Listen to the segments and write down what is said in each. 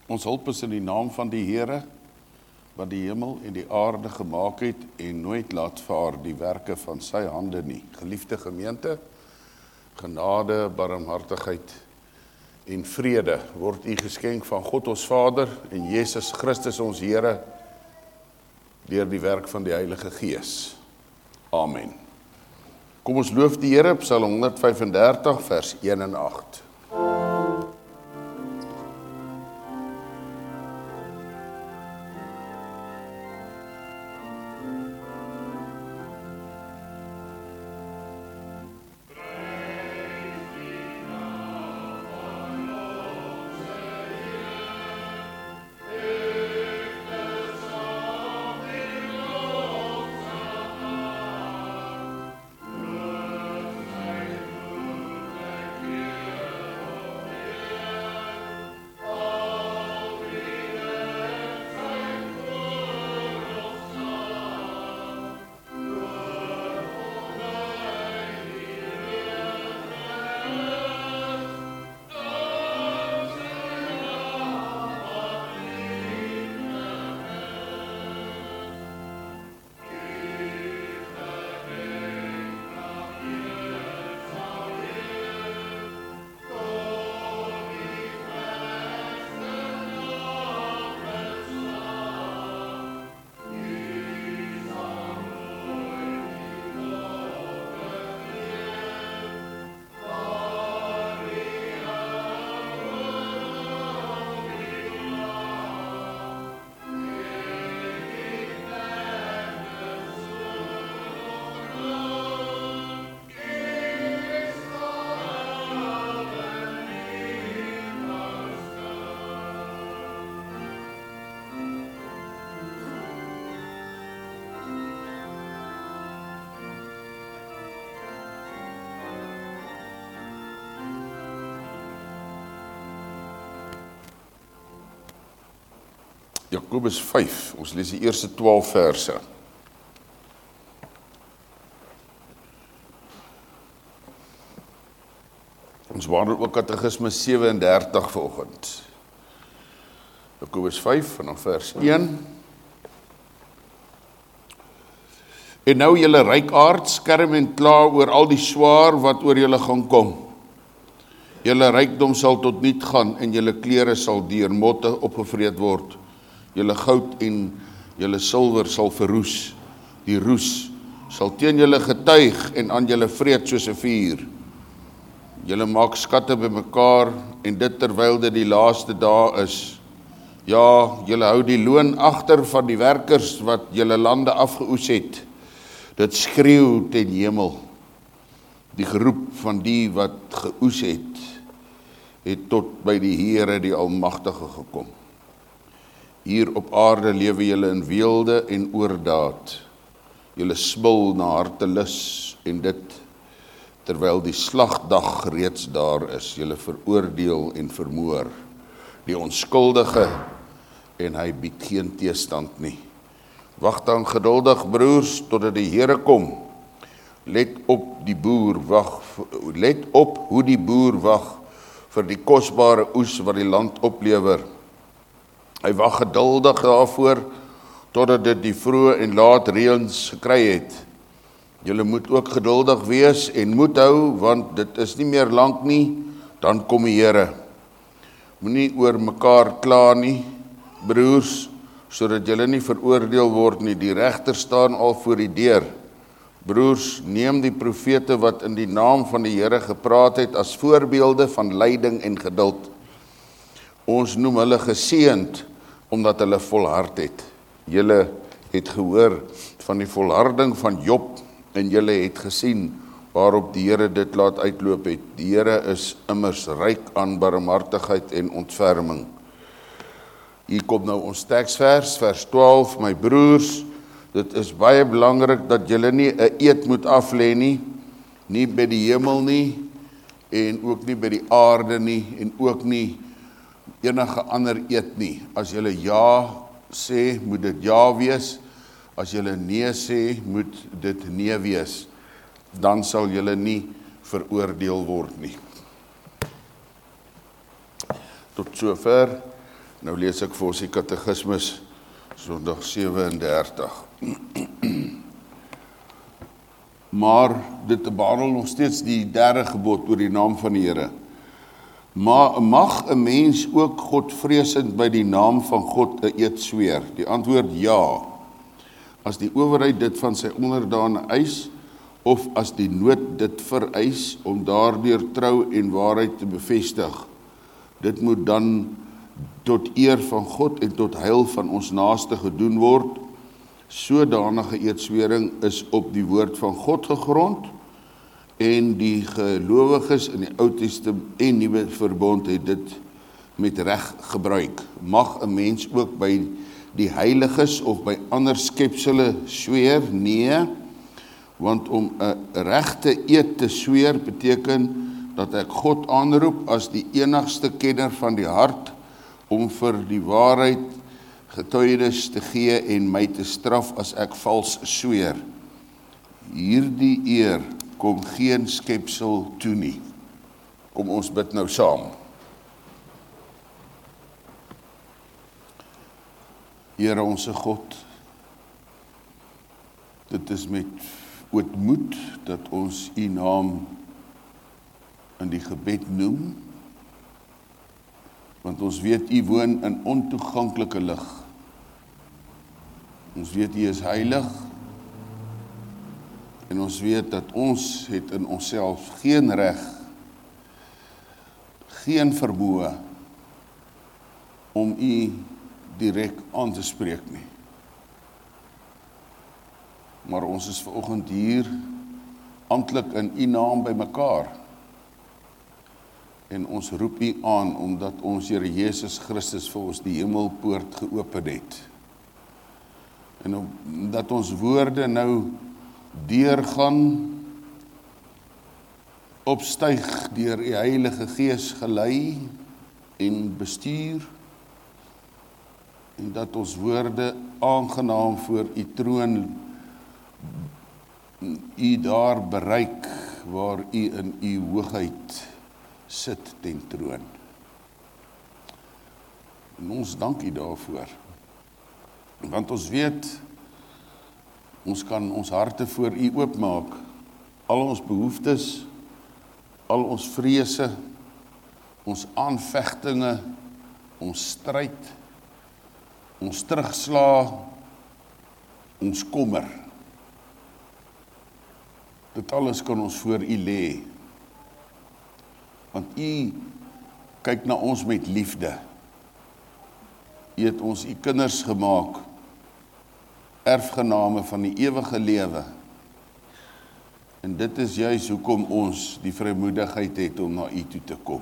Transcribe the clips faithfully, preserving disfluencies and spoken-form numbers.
Ons hulp is in die naam van die Here, wat die hemel en die aarde gemaak het en nooit laat vaar die werke van sy hande nie. Geliefde gemeente, genade, barmhartigheid en vrede word u geskenk van God ons Vader en Jesus Christus ons Here deur die werk van die Heilige Gees. Amen. Kom ons loof die Here, Psalm honderd vyf en dertig vers een en agt. Jakobus vyf, ons lees die eerste twaalf verse. Ons behandel ook Katekismes sewe en dertig vanoggend. Jakobus vyf, vanaf vers een. En nou julle rykaard, skerm en kla oor al die swaar wat oor julle gaan kom. Julle rykdom sal tot niet gaan en julle klere sal deur motte opgevreet word. Julle goud en julle silwer sal verroes. Die roes sal teen julle getuig en aan julle vreet soos 'n vuur. Julle maak skatte bymekaar en dit terwyl dit die laaste dae is. Ja, julle hou die loon agter van die werkers wat julle lande afgeoes het. Dit skreeu ten hemel. Die geroep van die wat geoes het, het tot by die Here die Almagtige gekom. Hier op aarde lewe julle in weelde en oordaad. Julle smil na hartelus en dit, terwyl die slagdag reeds daar is. Julle veroordeel en vermoor die onskuldige en hy bied geen teestand nie. Wag dan geduldig, broers, totdat die Here kom. Let op die boer wag, let op hoe die boer wag vir die kosbare oes wat die land oplewer. Hy wag geduldig daarvoor, totdat dit die vroeë en laat reëns gekry het. Julle moet ook geduldig wees en moed hou, want dit is nie meer lank nie, dan kom die Here. Moenie oor mekaar kla nie, broers, sodat julle nie veroordeel word nie. Die regter staan al voor die deur. Broers, neem die profete wat in die naam van die Here gepraat het, as voorbeelde van lyding en geduld. Ons noem hulle geseënd, omdat hulle volhard het. Julle het gehoor van die volharding van Job, en julle het gesien waarop die Here dit laat uitloop het. Die Here is immers ryk aan barmhartigheid en ontferming. Hier kom nou ons teksvers, vers twaalf, my broers, dit is baie belangrik dat julle nie 'n eed moet aflê nie, nie by die hemel nie, en ook nie by die aarde nie, en ook nie enige ander eed nie. As julle ja sê, moet dit ja wees. As julle nee sê, moet dit nee wees. Dan sal julle nie veroordeel word nie. Tot sover Nou lees ek vir ons die katekismus, Sondag sewe en dertig. Maar dit behandel nog steeds die derde gebod oor die naam van die Here. Maar mag 'n mens ook godvreesend by die naam van God 'n eed sweer? Die antwoord ja, as die owerheid dit van sy onderdane eis, of as die nood dit vereis om daardeur trou en waarheid te bevestig. Dit moet dan tot eer van God en tot heil van ons naaste gedoen word. Sodanige eedswering is op die woord van God gegrond, en die gelowiges in die Ou Testament en Nuwe Verbond het dit met reg gebruik. Mag 'n mens ook by die heiliges of by ander skepsele sweer? Nee, want om 'n regte eed te sweer beteken dat ek God aanroep as die enigste kenner van die hart om vir die waarheid getuienis te gee en my te straf as ek vals sweer. Hierdie eer kom geen skepsel toe nie. Kom ons bid nou saam. Here onse God, dit is met ootmoed dat ons U naam in die gebed noem, want ons weet U woon in ontoeganklike lig. Ons weet U is heilig, en ons weet dat ons het in onsself geen reg, geen vermoë om U direk aan te spreek nie. Maar ons is vanoggend hier amptelik in U naam by mekaar. En ons roep U aan omdat ons Here Jesus Christus vir ons die hemelpoort geopen het. En omdat ons woorde nou deurgaan, opstyg deur U Heilige Gees gelei en bestuur, en dat ons woorde aangenaam voor U troon U daar bereik waar U in U hoogheid sit ten troon. En ons dank U daarvoor. Want ons weet, ons kan ons harte voor U oopmaak. Al ons behoeftes, al ons vrese, ons aanvegtinge, ons stryd, ons terugslaa, ons kommer. Dit alles kan ons voor U lê. Want U kyk na ons met liefde. U het ons U kinders gemaak, erfgename van die ewige lewe. En dit is juis hoekom ons die vrymoedigheid het om na U toe te kom.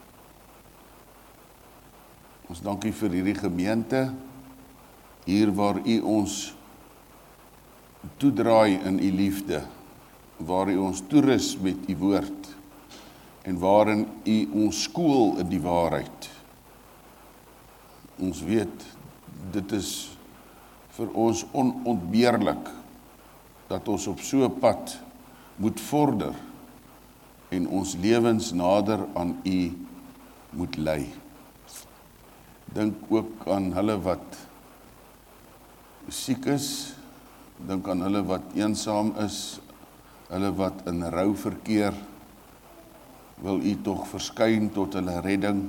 Ons dank U vir hierdie gemeente, hier waar U ons toedraai in U liefde, waar U ons toerus met U woord, en waarin U ons skool in die waarheid. Ons weet, dit is vir ons onontbeerlik, dat ons op so 'n pad moet vorder, en ons lewens nader aan U moet lei. Dink ook aan hulle wat siek is, dink aan hulle wat eensaam is, hulle wat in rou verkeer, wil U tog verskyn tot hulle redding,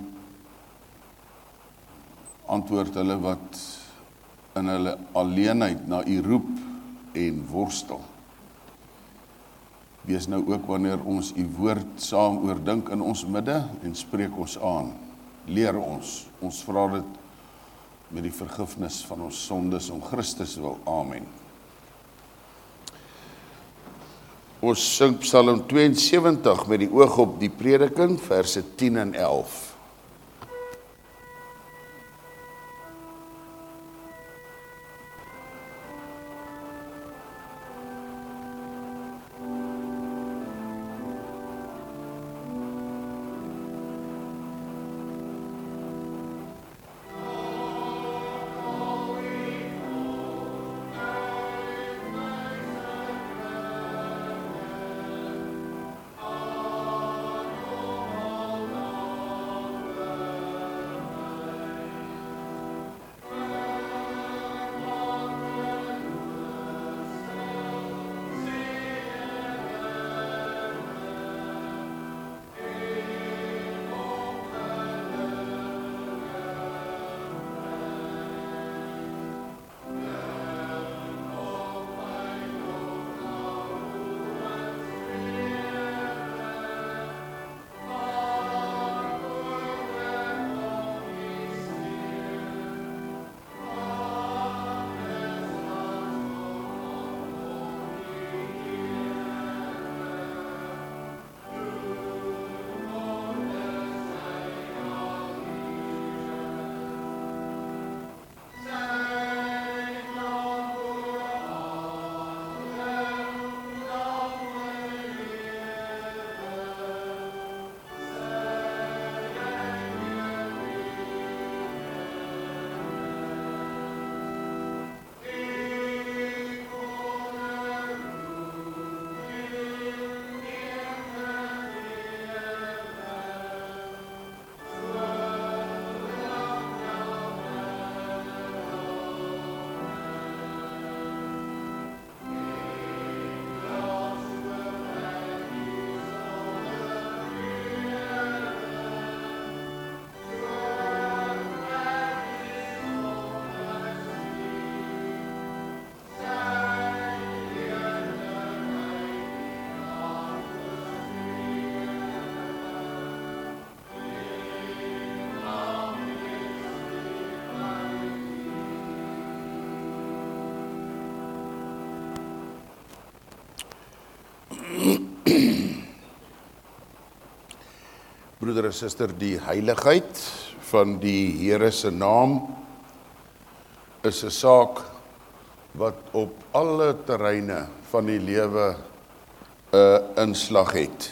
antwoord hulle wat in hulle alleenheid na U roep en worstel. Wees nou ook wanneer ons U woord saam oordink in ons midde en spreek ons aan. Leer ons, ons vra dit met die vergifnis van ons sondes om Christus wil. Amen. Ons sing Psalm tweeënsewentig met die oog op die prediking, verse tien en elf. Broeder en suster, die heiligheid van die Here se naam is 'n saak wat op alle terreine van die lewe 'n inslag het.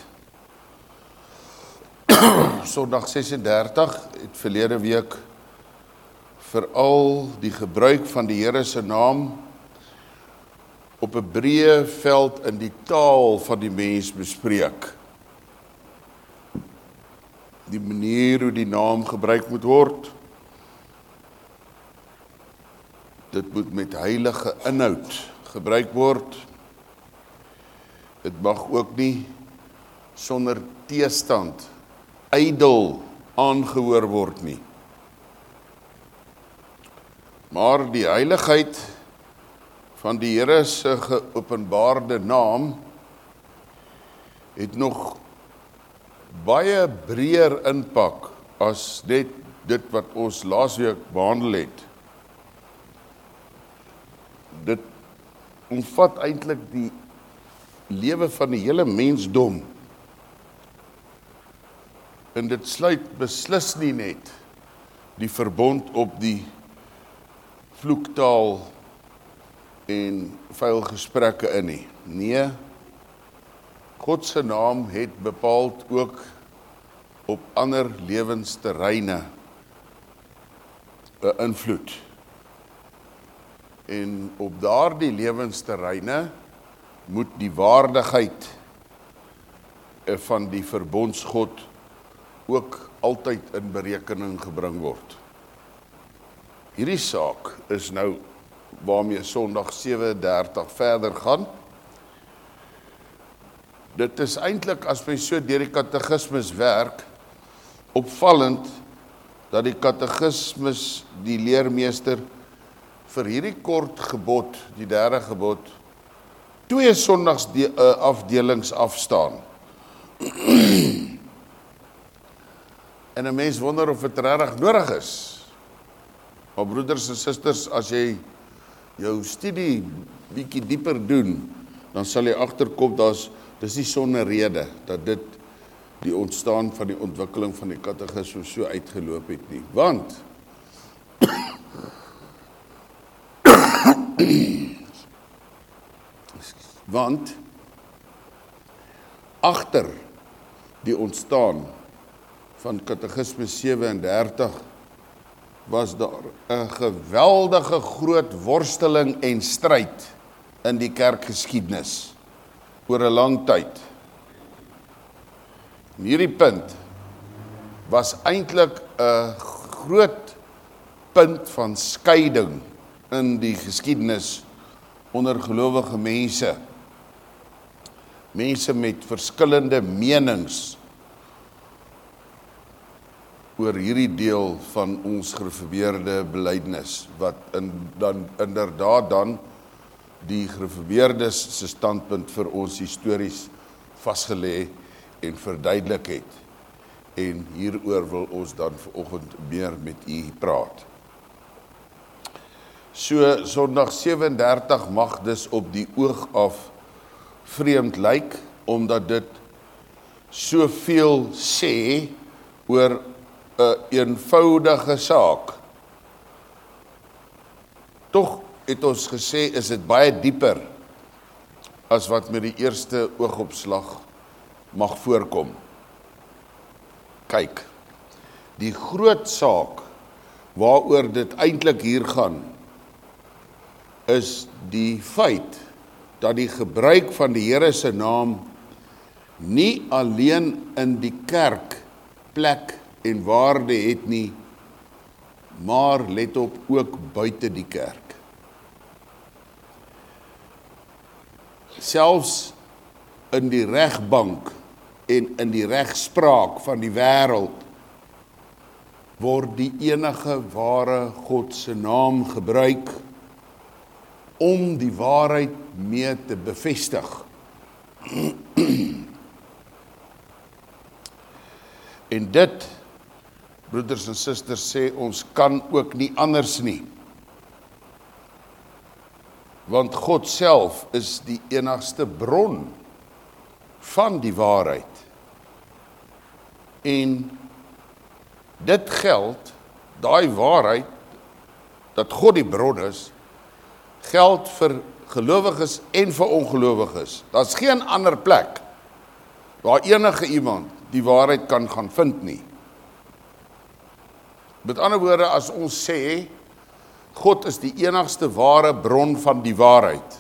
Sondag ses en dertig het verlede week veral die gebruik van die Here se naam op 'n breë veld in die taal van die mens bespreek. Die manier hoe die naam gebruik moet word, dit moet met heilige inhoud gebruik word. Dit mag ook nie sonder teestand ydel aangehoor word nie. Maar die heiligheid van die Here se geopenbaarde naam het nog baie breër impak as net dit wat ons laasweek behandel het. Dit omvat eintlik die lewe van die hele mensdom. En dit sluit beslis nie net die verbond op die vloektaal en vuil gesprekke in nie. Nee, God se naam het bepaald ook op ander lewensterreine 'n invloed. En op daardie lewensterreine moet die waardigheid van die verbondsgod ook altyd in berekening gebring word. Hierdie saak is nou waarmee Sondag sewe en dertig verder gaan. Dit is eintlik, as mens so deur die katekismes werk, opvallend dat die katekismes, die leermeester, vir hierdie kort gebod, die derde gebod, twee Sondags die, uh, afdelings afstaan. En 'n mens wonder of dit regtig nodig is. Maar broeders en susters, as jy jou studie bietjie dieper doen, dan sal jy agterkom, daar's dis nie sonder rede dat dit die ontstaan van die ontwikkeling van die katekisme so uitgeloop het nie. Want want agter die ontstaan van katekisme sewe en dertig was daar 'n geweldige groot worsteling en stryd in die kerkgeskiedenis oor 'n lang tyd. En hierdie punt was eintlik 'n groot punt van skeiding in die geskiedenis onder gelowige mense. Mense met verskillende menings oor hierdie deel van ons gereformeerde belydenis, wat in, dan inderdaad dan die gereformeerdes se standpunt vir ons histories vasgelê en verduidelik het. En hieroor wil ons dan vanoggend meer met u praat. So Sondag sewe en dertig mag dus op die oog af vreemd lyk, omdat dit soveel sê oor 'n eenvoudige saak. Tog het ons gesê, is dit baie dieper as wat met die eerste oogopslag mag voorkom. Kyk, die groot saak waaroor dit eintlik hier gaan, is die feit dat die gebruik van die Here se naam nie alleen in die kerk plek en waarde het nie, maar let op, ook buite die kerk. Selfs in die regbank en in die regspraak van die wêreld word die enige ware God se naam gebruik om die waarheid mee te bevestig. En dit, broeders en susters, sê ons kan ook nie anders nie. Want God self is die enigste bron van die waarheid. En dit geld, daai waarheid, dat God die bron is, geld vir gelowiges en vir ongelowiges. Daar's geen ander plek waar enige iemand die waarheid kan gaan vind nie. Met ander woorde, as ons sê, God is die enigste ware bron van die waarheid,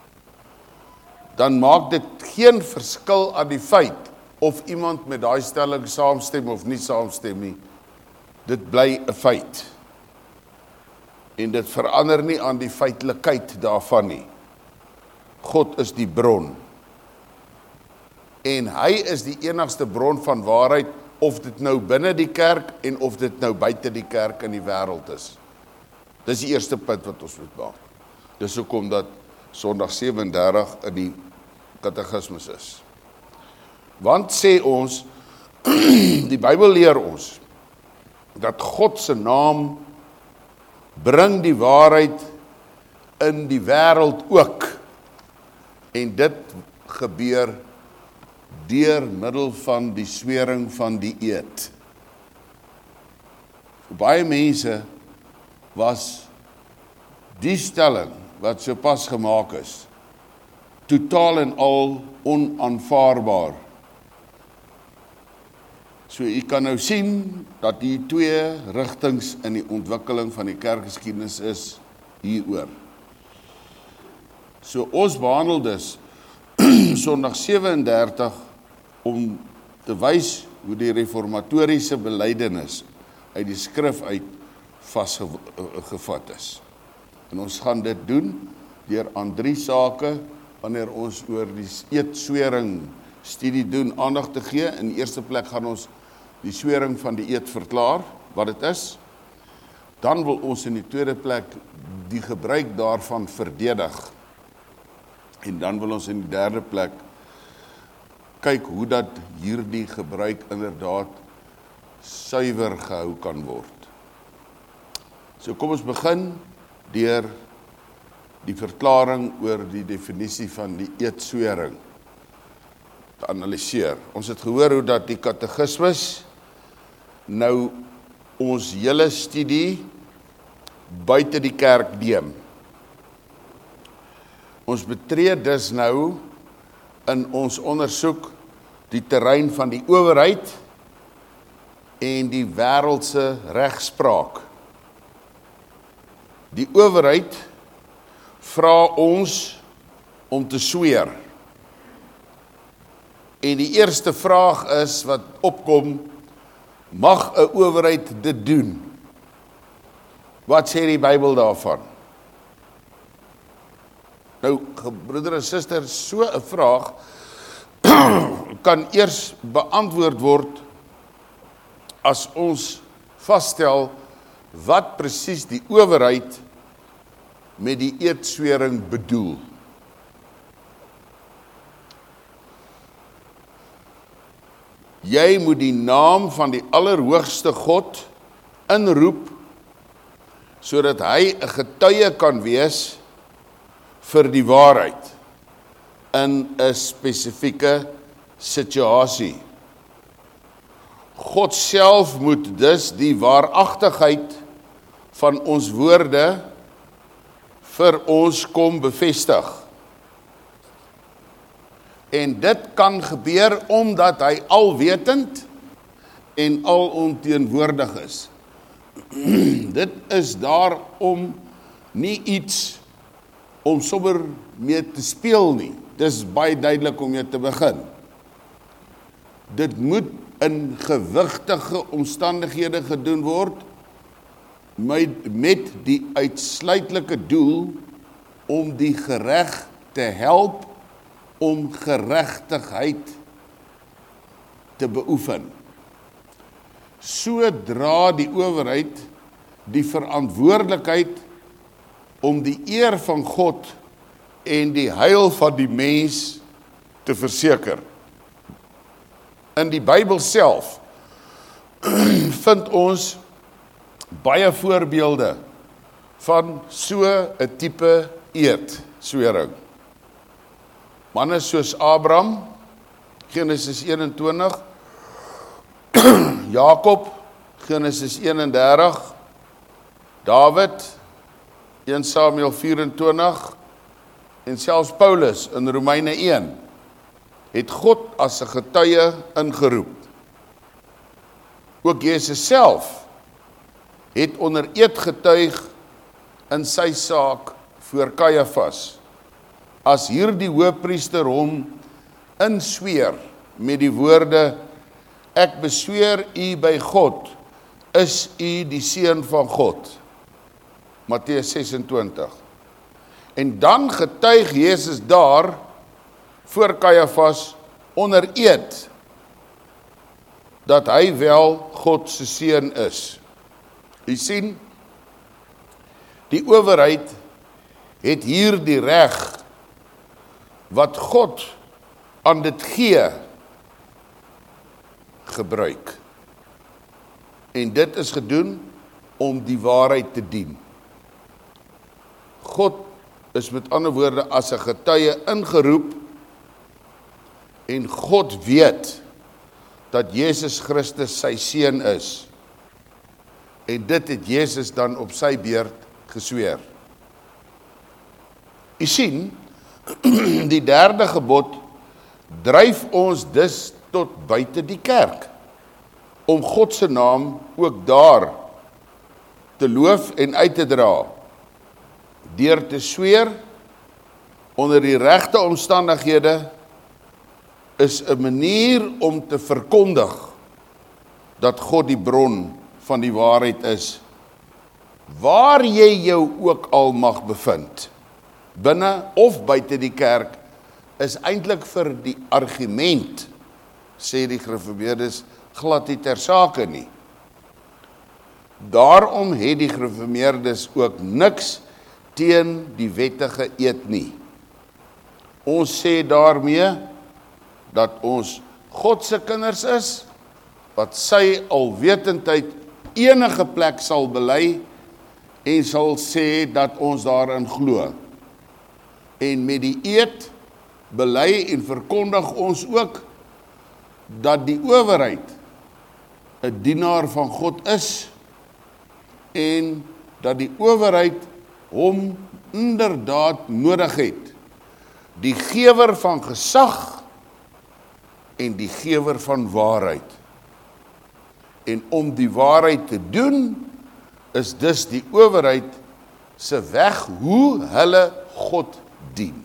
dan maak dit geen verskil aan die feit of iemand met daai stelling saamstem of nie saamstem nie. Dit bly 'n feit. En dit verander nie aan die feitelikheid daarvan nie. God is die bron. En hy is die enigste bron van waarheid, of dit nou binne die kerk en of dit nou buite die kerk in die wêreld is. Dis die eerste punt wat ons moet maak. Dis hoekom dat Sondag sewe en dertig in die katekismus is. Want sê ons, die Bybel leer ons, dat God se naam bring die waarheid in die wêreld ook. En dit gebeur deur middel van die swering van die eed. Vir baie mense was die stelling wat so pas gemaak is, totaal en al onaanvaarbaar. So u kan nou sien dat die twee rigtings in die ontwikkeling van die kerkgeskiedenis is hieroor. So ons behandel dus Sondag sewe en dertig om te wys hoe die reformatoriese belydenis uit die skrif uit vasgevat is. En ons gaan dit doen deur aan drie sake wanneer ons oor die eedswering studie doen aandag te gee. In die eerste plek gaan ons die swering van die eed verklaar, wat dit is. Dan wil ons in die tweede plek die gebruik daarvan verdedig. En dan wil ons in die derde plek kyk hoe dat hierdie gebruik inderdaad suiwer gehou kan word. So kom ons begin deur die verklaring oor die definisie van die eedswering te analiseer. Ons het gehoor hoe dat die katekismus nou ons hele studie buite die kerk neem. Ons betree dus nou in ons ondersoek die terrein van die owerheid en die wêreldse regspraak. Die owerheid vra ons om te sweer. En die eerste vraag is wat opkom, mag 'n owerheid dit doen? Wat sê die Bybel daarvan? Nou, broeder en suster, so 'n vraag kan eers beantwoord word as ons vasstel wat presies die owerheid met die eedswering bedoel. Jy moet die naam van die Allerhoogste God inroep, sodat hy 'n getuie kan wees vir die waarheid in 'n spesifieke situasie. God self moet dus die waaragtigheid van ons woorde vir ons kom bevestig. En dit kan gebeur omdat hy alwetend en alomteenwoordig is. Dit is daarom nie iets om sommer mee te speel nie. Dis baie duidelik om mee te begin. Dit moet in gewigtige omstandighede gedoen word, met, met die uitsluitlike doel om die gereg te help om geregtigheid te beoefen. Sodra die owerheid die verantwoordelikheid om die eer van God en die heil van die mens te verseker. In die Bybel self vind ons baie voorbeelde van so 'n tipe eedswering. Manne soos Abraham, Genesis eenentwintig, Jakob, Genesis eenendertig, Dawid, een Samuel vyf-en-twintig, en selfs Paulus in Romeine een, het God as 'n getuie ingeroep. Ook Jesus self het onder eed getuig in sy saak voor Kajafas, as hierdie hoëpriester hom insweer met die woorde, ek besweer u by God, is u die seun van God. Matteus ses-en-twintig. En dan getuig Jesus daar voor Kajafas onder eed dat hy wel God se seun is. U sien, die owerheid het hier die reg wat God aan dit gee gebruik. En dit is gedoen om die waarheid te dien. God is met ander woorde as 'n getuie ingeroep en God weet dat Jesus Christus sy seun is. En dit het Jesus dan op sy beurt gesweer. U sien, die derde gebod dryf ons dus tot buite die kerk, om God se naam ook daar te loof en uit te dra, deur te sweer onder die regte omstandighede, is 'n manier om te verkondig dat God die bron van die waarheid is, waar jy jou ook al mag bevind, binne of buite die kerk, is eintlik vir die argument, sê die gereformeerdes, glad nie ter sake nie. Daarom het die gereformeerdes ook niks teen die wettige eed nie. Ons sê daarmee dat ons God se kinders is, wat sy alwetendheid enige plek sal bely en sal sê dat ons daarin glo. En met die eed bely en verkondig ons ook dat die owerheid 'n dienaar van God is en dat die owerheid hom inderdaad nodig het, die gewer van gesag en die gewer van waarheid. En om die waarheid te doen, is dus die owerheid se weg hoe hulle God dien.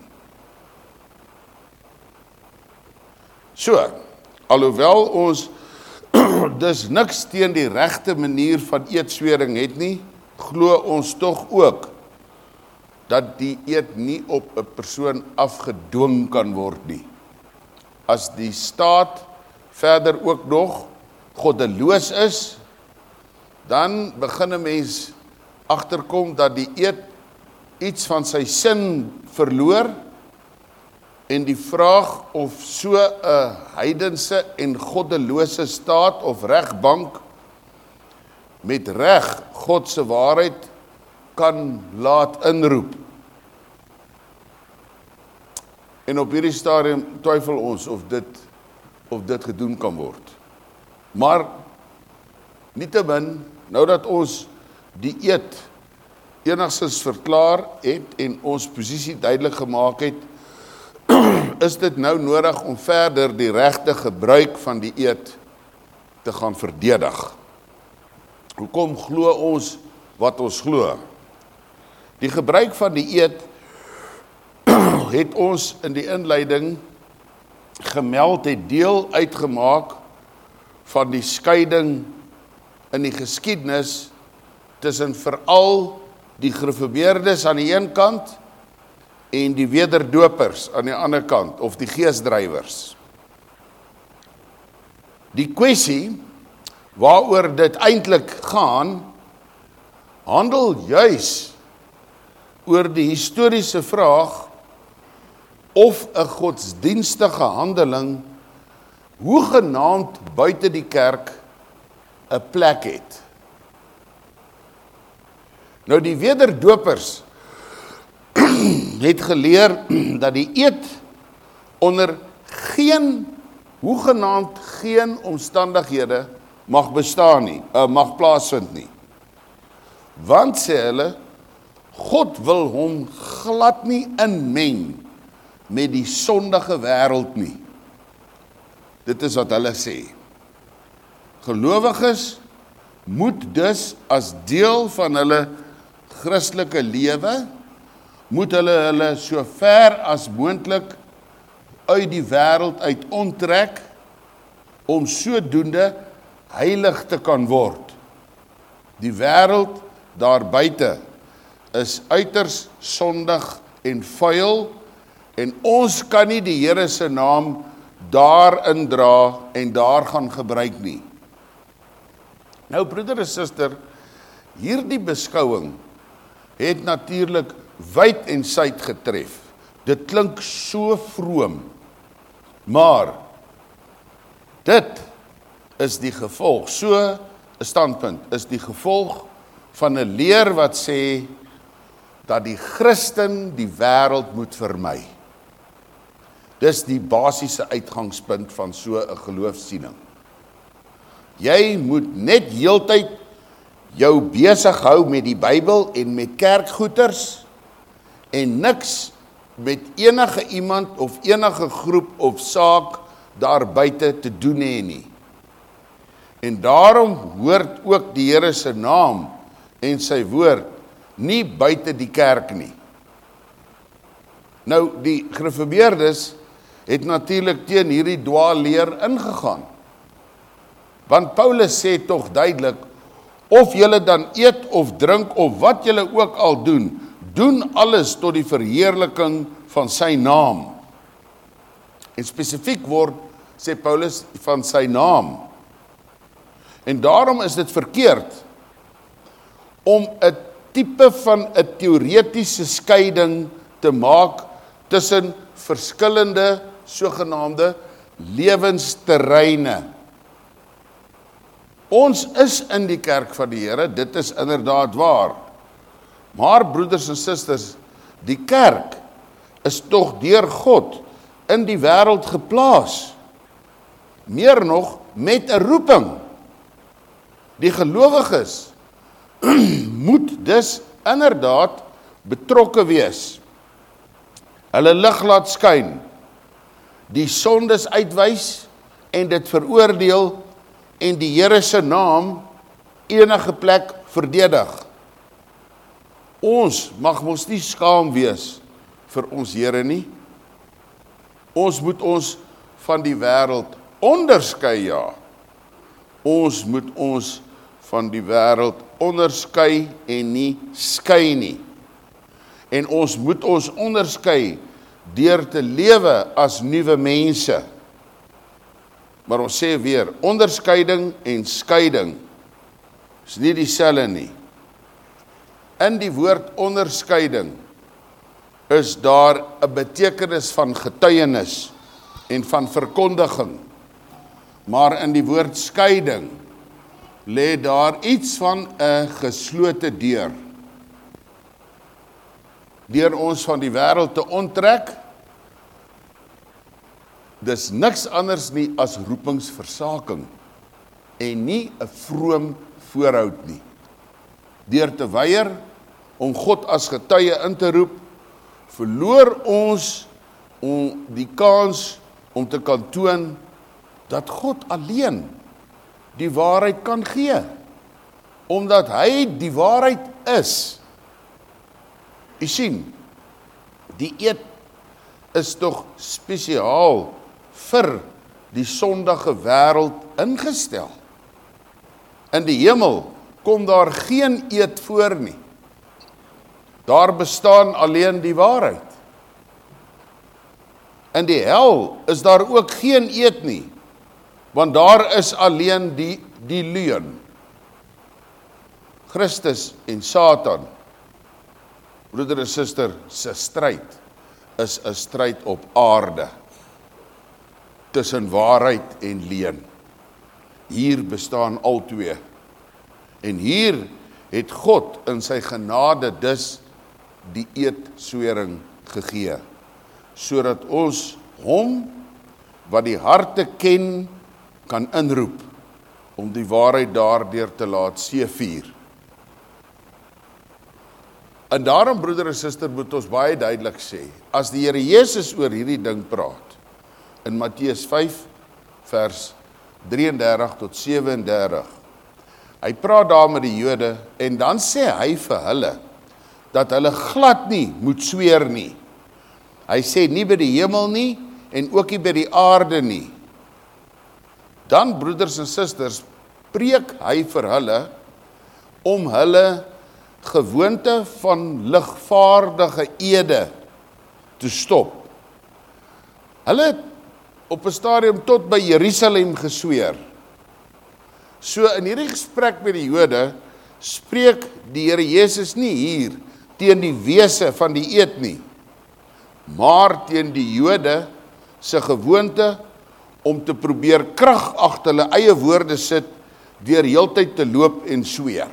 So, alhoewel ons dus niks teen die regte manier van eedswering het nie, glo ons tog ook dat die eed nie op 'n persoon afgedwing kan word nie. As die staat verder ook nog goddeloos is, dan begin 'n mens agterkom dat die eed iets van sy sin verloor, en die vraag of so 'n heidense en goddelose staat of regbank met reg God se waarheid kan laat inroep. En op hierdie stadium twyfel ons of dit of dit gedoen kan word. Maar nietemin, nou dat ons die eed enigstens verklaar het en ons posisie duidelik gemaak het, is dit nou nodig om verder die regte gebruik van die eed te gaan verdedig. Hoekom glo ons wat ons glo? Die gebruik van die eed het ons in die inleiding gemeld het deel uitgemaak van die skeiding in die geskiedenis tussen veral die gereformeerdes aan die een kant en die wederdopers aan die ander kant, of die geesdrywers. Die kwessie waaroor dit eintlik gaan, handel juis oor die historiese vraag of 'n godsdienstige handeling hoegenaamd buite die kerk 'n plek het. Nou die wederdopers het geleer dat die eed onder geen, hoegenaamd geen omstandighede mag bestaan nie, uh, mag plaasvind nie. Want sê hulle, God wil hom glad nie inmeng met die sondige wêreld nie. Dit is wat hulle sê. Gelowiges moet dus as deel van hulle Christelike lewe, moet hulle hulle so ver as moontlik uit die wêreld uit onttrek, om sodoende heilig te kan word. Die wêreld daar buite is uiters sondig en vuil, en ons kan nie die Here se naam daarin dra en daar gaan gebruik nie. Nou broeder en suster, hierdie beskouing het natuurlik wyd en suid getref. Dit klink so vroom, maar dit is die gevolg, so 'n standpunt, is die gevolg van 'n leer wat sê dat die Christen die wêreld moet vermy. Dis die basiese uitgangspunt van so 'n geloofsiening. Jy moet net heeltyd jou besig hou met die Bybel en met kerkgoeders en niks met enige iemand of enige groep of saak daar buite te doen hê nie. En daarom hoort ook die Here se naam en sy woord nie buite die kerk nie. Nou, die gereformeerdes het natuurlik teen hierdie dwaalleer ingegaan. Want Paulus sê tog duidelik, of julle dan eet of drink of wat julle ook al doen, doen alles tot die verheerliking van sy naam. En spesifiek word, sê Paulus, van sy naam. En daarom is dit verkeerd om 'n tipe van 'n teoretiese skeiding te maak tussen verskillende sogenaamde lewensterreine. Ons is in die kerk van die Here, dit is inderdaad waar. Maar broeders en susters, die kerk is tog deur God in die wêreld geplaas. Meer nog, met 'n roeping. Die gelowiges moet dus inderdaad betrokke wees. Hulle lig laat skyn, die sondes uitwys en dit veroordeel en die Here se naam enige plek verdedig. Ons mag mos nie skaam wees vir ons Here nie. Ons moet ons van die wêreld onderskei, ja. Ons moet ons van die wêreld onderskei en nie skei nie. En ons moet ons onderskei deur te lewe as nuwe mense. Maar ons sê weer, onderskeiding en skeiding is nie dieselfde nie. In die woord onderskeiding is daar 'n betekenis van getuienis en van verkondiging. Maar in die woord skeiding lê daar iets van 'n geslote deur. Deur ons van die wêreld te onttrek, dis niks anders nie as roepingsversaking en nie 'n vroom voorhoud nie. Deur te weier om God as getuie in te roep, verloor ons om die kans om te kan toon dat God alleen die waarheid kan gee, omdat hy die waarheid is. U sien, die eed is tog spesiaal vir die sondige wêreld ingestel. In die hemel kom daar geen eed voor nie. Daar bestaan alleen die waarheid. In die hel is daar ook geen eed nie, want daar is alleen die, die leuen. Christus en Satan, broeder en suster, se stryd is 'n stryd op aarde, tussen waarheid en leuen. Hier bestaan albei. En hier het God in sy genade dus die eedswering gegee, sodat ons hom, wat die harte ken, kan inroep, om die waarheid daardeur te laat seevier. En daarom, broeder en suster, moet ons baie duidelik sê, as die Here Jesus oor hierdie ding praat, in Matteus vyf, vers drieëndertig tot sewendertig, hy praat daar met die Jode, en dan sê hy vir hulle, dat hulle glad nie moet sweer nie. Hy sê nie by die hemel nie, en ook nie by die aarde nie. Dan, broeders en susters, preek hy vir hulle, om hulle gewoonte van ligvaardige ede te stop. Hulle het op 'n stadium tot by Jerusalem gesweer. So in hierdie gesprek met die Jode, spreek die Here Jesus nie hier teen die wese van die eed nie, maar teen die Jode se gewoonte om te probeer krag agter hulle eie woorde sit, deur heeltyd te loop en sweer.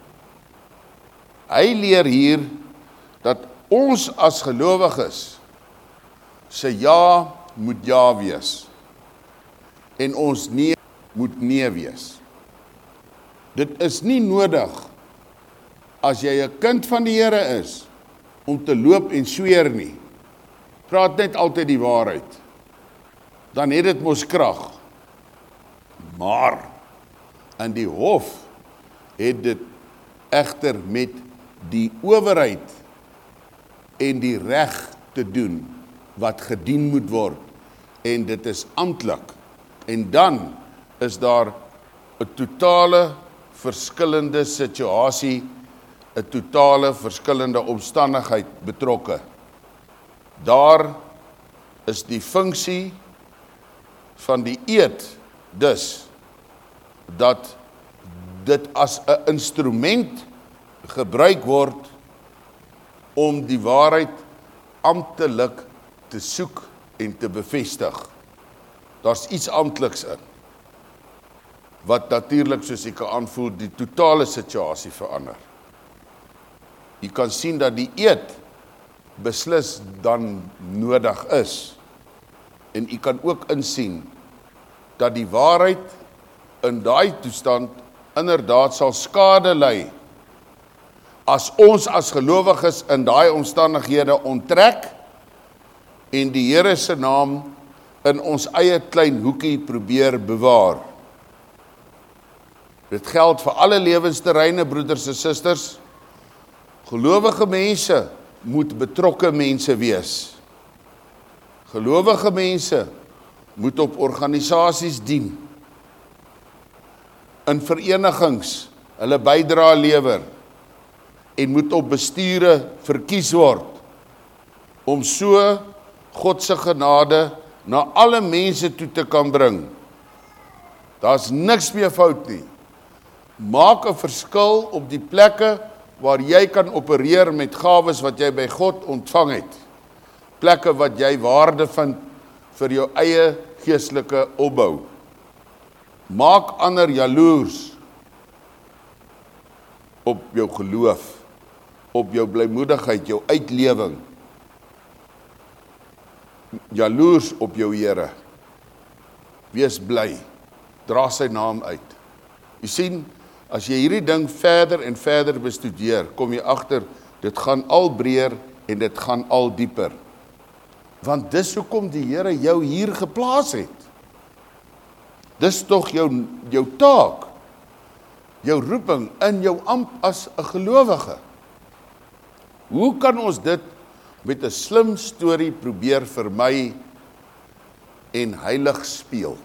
Hy leer hier, dat ons as gelowiges, se ja moet ja wees, en ons nee moet nee wees. Dit is nie nodig, as jy 'n kind van die Here is, om te loop en sweer nie. Praat net altyd die waarheid. Dan het dit mos krag. Maar, in die hof, het dit egter met die owerheid en die reg te doen, wat gedien moet word, en dit is amptelik. En dan is daar 'n totale verskillende situasie, 'n totale verskillende omstandigheid betrokke. Daar is die funksie van die eed, dus, dat dit as 'n instrument gebruik word, om die waarheid amptelik te soek en te bevestig. Daar's iets ampteliks in, wat natuurlik, soos ek kan aanvoel, die totale situasie verander. Jy kan sien dat die eed beslis dan nodig is, en jy kan ook insien, dat die waarheid in daai toestand inderdaad sal skade ly, as ons as gelowiges in daai omstandighede onttrek, en die Here se naam in ons eie klein hoekie probeer bewaar. Dit geld vir alle lewensterreine, broeders en susters. Gelowige mense moet betrokke mense wees. Gelowige mense moet op organisasies dien, in verenigings hulle bydra lewer, en moet op besture verkies word, om so God se genade na alle mense toe te kan bring. Daar's niks meer fout nie. Maak 'n verskil op die plekke waar jy kan opereer met gawes wat jy by God ontvang het. Plekke wat jy waarde vind vir jou eie geestelike opbou. Maak ander jaloers op jou geloof, op jou blymoedigheid, jou uitlewing. Jaloers op jou Here. Wees bly, dra sy naam uit. Jy sien, as jy hierdie ding verder en verder bestudeer, kom jy agter, dit gaan al breër en dit gaan al dieper. Want dis hoekom die Here jou hier geplaas het. Dis tog jou, jou taak, jou roeping in jou ampt as 'n gelowige. Hoe kan ons dit met 'n slim storie probeer vermy en heilig speel?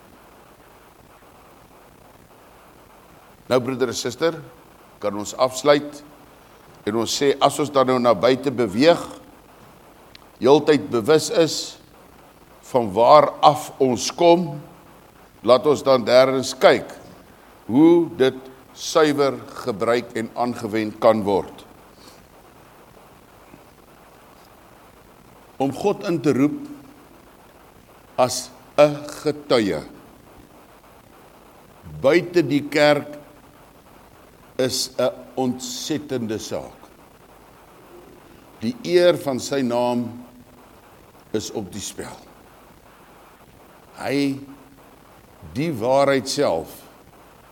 Nou, broeder en suster, kan ons afsluit en ons sê, as ons dan nou na buite beweeg, heeltyd bewus is van waar af ons kom, laat ons dan derdens kyk hoe dit suiwer gebruik en aangewend kan word. Om God in te roep as 'n getuie buite die kerk is 'n ontsettende saak. Die eer van sy naam is op die spel. Hy, die waarheid self,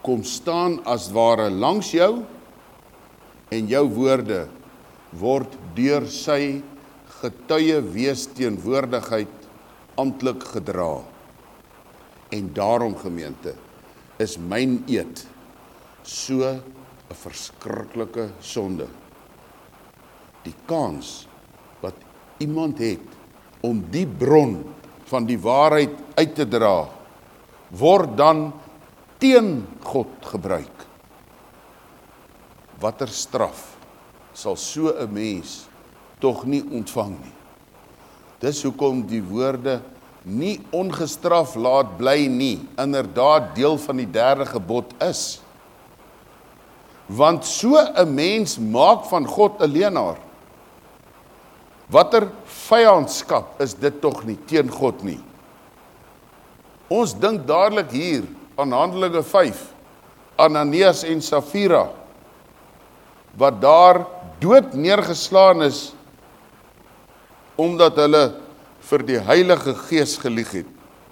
kom staan as ware langs jou en jou woorde word deur sy getuie wees teenwoordigheid amptelik gedra. En daarom, gemeente, is myn eed so 'n verskriklike sonde. Die kans wat iemand het om die bron van die waarheid uit te dra, word dan teen God gebruik. Watter straf sal so 'n mens tog nie ontvang nie. Dis hoekom die woorde nie ongestraf laat bly nie, inderdaad deel van die derde gebod is. Want so 'n mens maak van God 'n leienaar. Watter vyandskap is dit tog nie teen God nie? Ons dink dadelik hier aan Handelinge vyf, Ananias en Safira, wat daar dood neergeslaan is, omdat hulle vir die Heilige Gees gelieg het.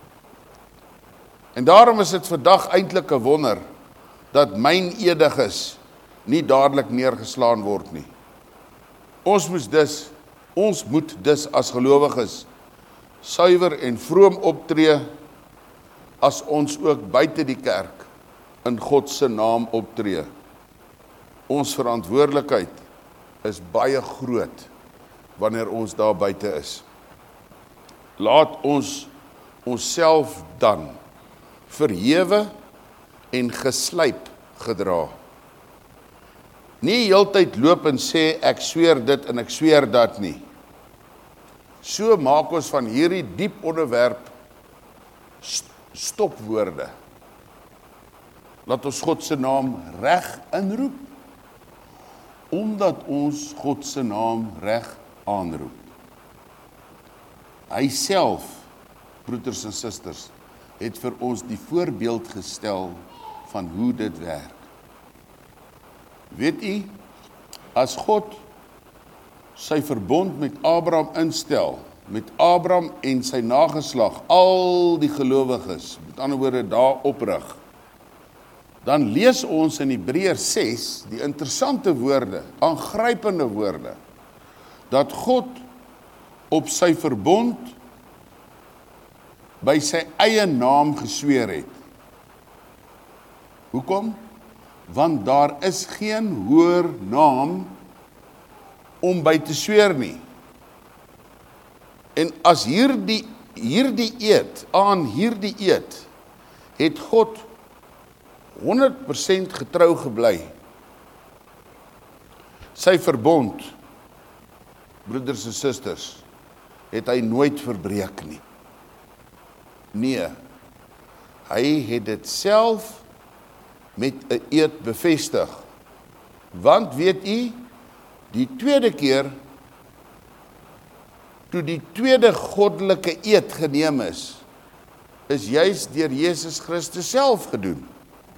En daarom is dit vandag eintlik 'n wonder, dat myn ediges nie dadelik neergeslaan word nie. Ons moet dus, ons moet dus as gelowiges suiwer en vroom optree, as ons ook buite die kerk in God se naam optree. Ons verantwoordelikheid is baie groot wanneer ons daar buite is. Laat ons onsself dan verhewe en geslyp gedra. Nie heeltyd loop en sê ek sweer dit en ek sweer dat nie. So maak ons van hierdie diep onderwerp stopwoorde. Laat ons God se naam reg inroep, omdat ons God se naam reg aanroep. Hy self, broeders en susters, het vir ons die voorbeeld gestel van hoe dit werk. Weet u, as God sy verbond met Abraham instel, met Abraham en sy nageslag, al die gelowiges, met ander woorde daar oprig, dan lees ons in Hebreërs ses die interessante woorde, aangrypende woorde, dat God op sy verbond by sy eie naam gesweer het. Hoekom? Want daar is geen hoër naam om by te sweer nie. En as hierdie, hierdie eed, aan hierdie eed, het God honderd persent getrou gebly. Sy verbond, broeders en susters, het hy nooit verbreek nie. Nee, hy het dit self met 'n eed bevestig. Want weet u, die tweede keer, toe die tweede goddelike eed geneem is, is juis deur Jesus Christus self gedoen.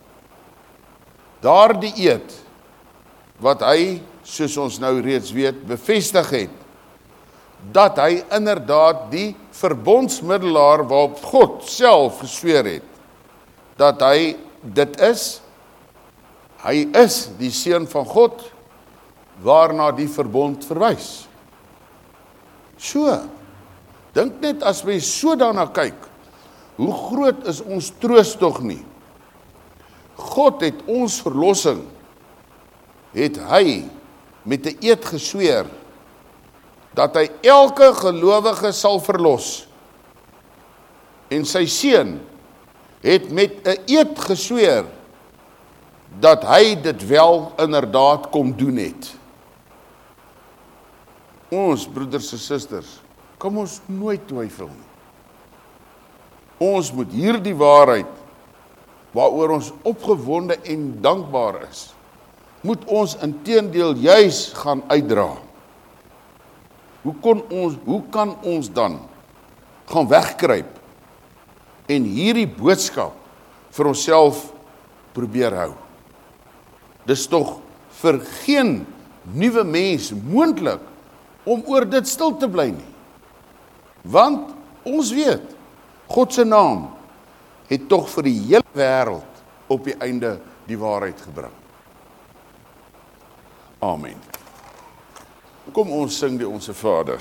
Daardie eed, wat hy, soos ons nou reeds weet, bevestig het, dat hy inderdaad die verbondsmiddelaar waarop God self gesweer het, dat hy dit is, hy is die seun van God, waarna die verbond verwys. So, dink net as mens so daarna kyk, hoe groot is ons troos tog nie? God het ons verlossing, het hy met 'n eed gesweer, dat hy elke gelowige sal verlos. En sy seun het met 'n eed gesweer, dat hy dit wel inderdaad kom doen het. Ons, broeders en susters, kom ons nooit twyfel nie. Ons moet hierdie waarheid, waaroor ons opgewonde en dankbaar is, moet ons inteendeel juis gaan uitdra. Hoe kon ons, hoe kan ons dan gaan wegkruip en hierdie boodskap vir onsself probeer hou? Dis tog vir geen nuwe mens moontlik om oor dit stil te bly nie. Want ons weet, God se naam het tog vir die hele wêreld op die einde die waarheid gebring. Amen. Kom ons sing die Onse Vader.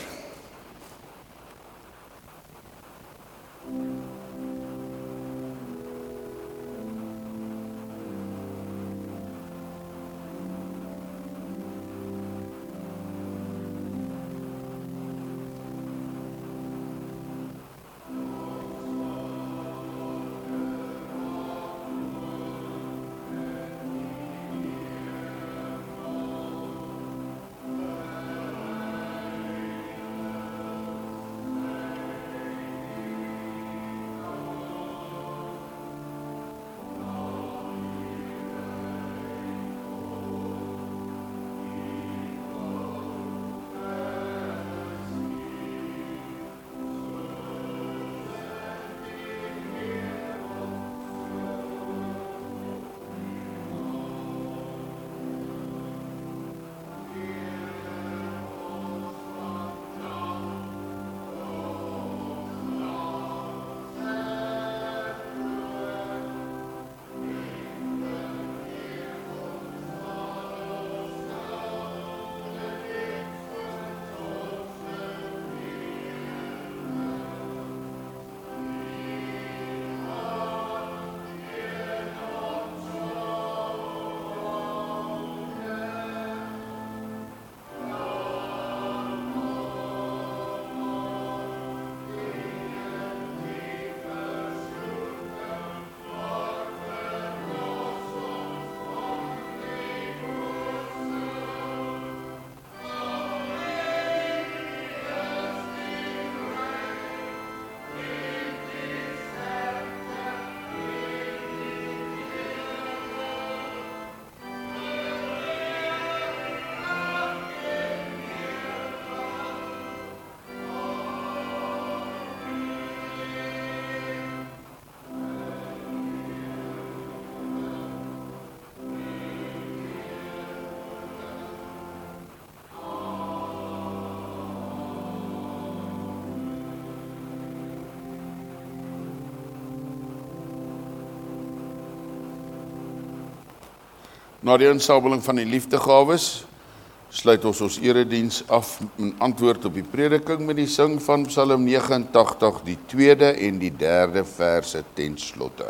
Na die insameling van die liefdegawes, sluit ons ons erediens af in antwoord op die prediking met die sing van Psalm negenentagtig, die tweede en die derde verse ten slotte.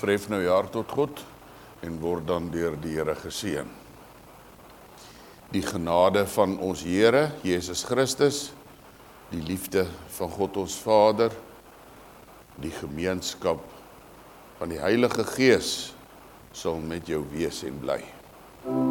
Verhef nou jaar tot God en word dan deur die Here geseën. Die genade van ons Here, Jesus Christus, die liefde van God ons Vader, die gemeenskap van die Heilige Gees sal met jou wees en bly.